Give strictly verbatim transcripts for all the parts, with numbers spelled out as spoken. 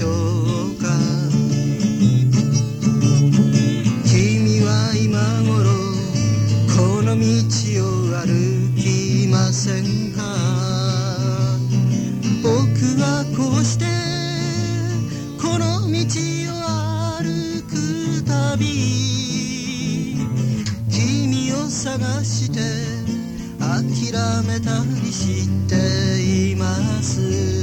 しょうか。君は今頃この道を歩きませんか。僕はこうしてこの道を歩くたび、君を探して諦めたりしています。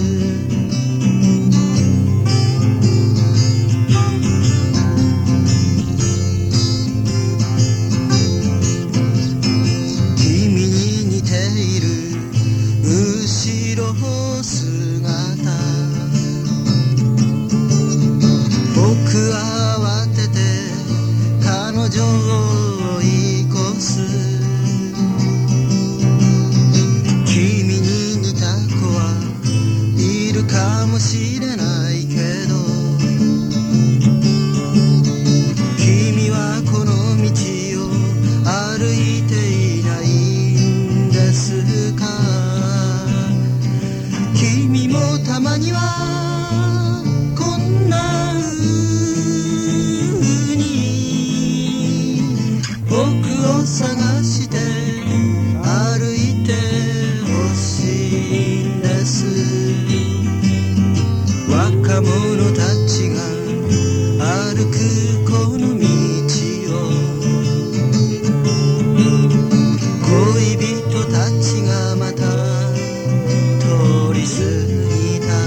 君に似ている後ろ姿、僕は慌てて彼女を追い越す。君に似た子はいるかもしれないけど、君はこの道を歩いていないんですか。君もたまにはこんな風に僕を探して歩いてほしいんです。若者たちが歩くこの道を、恋人たちがまた通り過ぎた。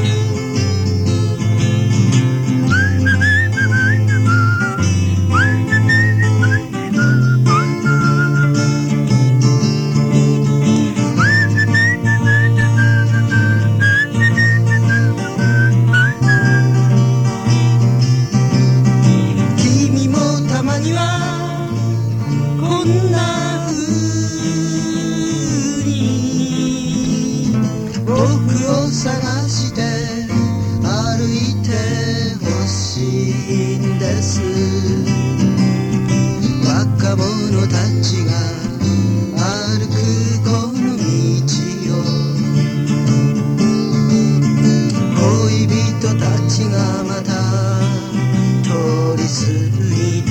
君もたまにはこんな風に僕を探して歩いてほしいんです。若者たちが歩くこの道を、恋人たちがまた通り過ぎ